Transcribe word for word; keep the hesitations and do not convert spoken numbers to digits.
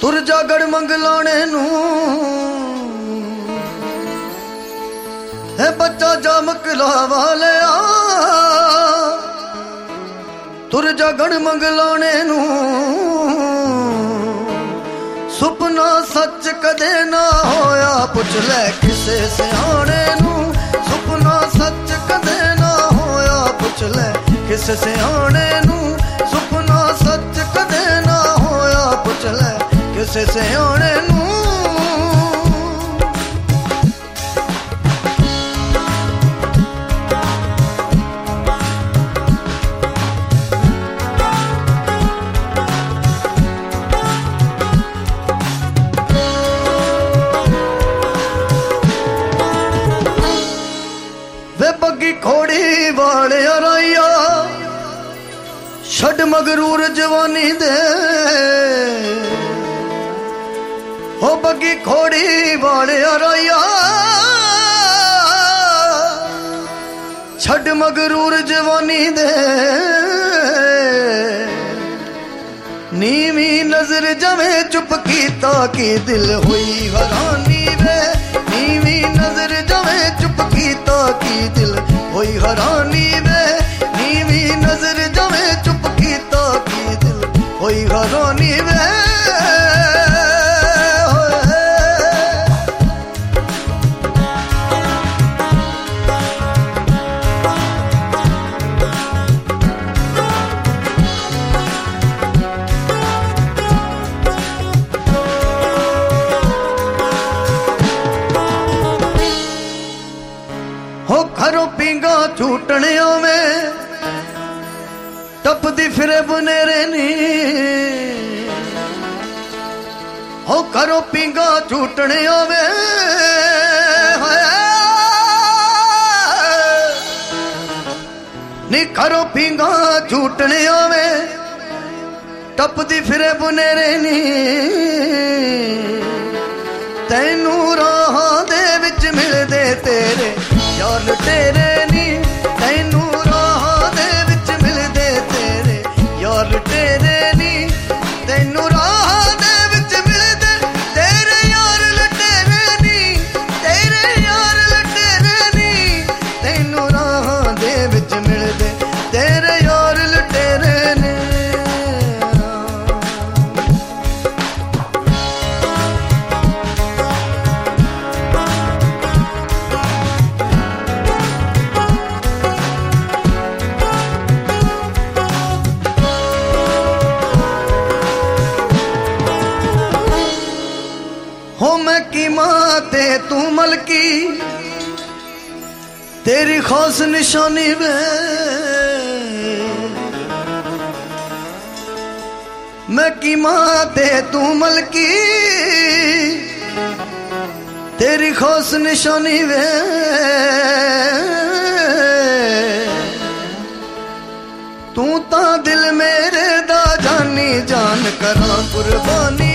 तुर जागड़ मंगलाने नू है बच्चा जा मकलावा लिया। तुर जागड़ मंगलाने नू सुपना सच कदे ना होया, पुछ ले किसे सियाणे नू। सुपना सच कदे ना होया, पुछ ले किसे सियाणे नू। सुपना सच कदे ना होया, पुछ ले किसे सियाणे नू। बग्गी खोड़ी वाले राइया छड़ मगरूर जवानी दे। हो बग्गी खोड़ी वाले राइया छड़ मगरूर जवानी दे। नीवी नजर जमे चुप कीता की दिल हुई हरानी वे। नीवी नजर जमे चुप कीता की दिल हुई हरानी वे। नीवी नजर जमे चुप कीता की दिल हुई हरानी वे। हो खरो पींगा झूटने में टपदी फिरे बनेरे नी। हो खरो पींगा झूटने में नी। खरो पींगा झूटने में टपदी फिरे बनेरे नी। तैनू राह दे विच मिलदे तेरे यार तेरे नी। तैनू राह दे विच मिलदे तेरे यार तेरे नी। तैनू राह दे विच मिलदे तेरे यार लटेरे नी। तेरे यार लटेरे नी। तैनू राह दे विच मिलदे तेरे यार लटेरे नी। हो मैं की मां ते तू मलकी तेरी खास निशानी वे। मैं की मां ते तू मलकी तेरी खास निशानी वे। तू ता दिल मेरे दा जानी जान करा कुर्बानी।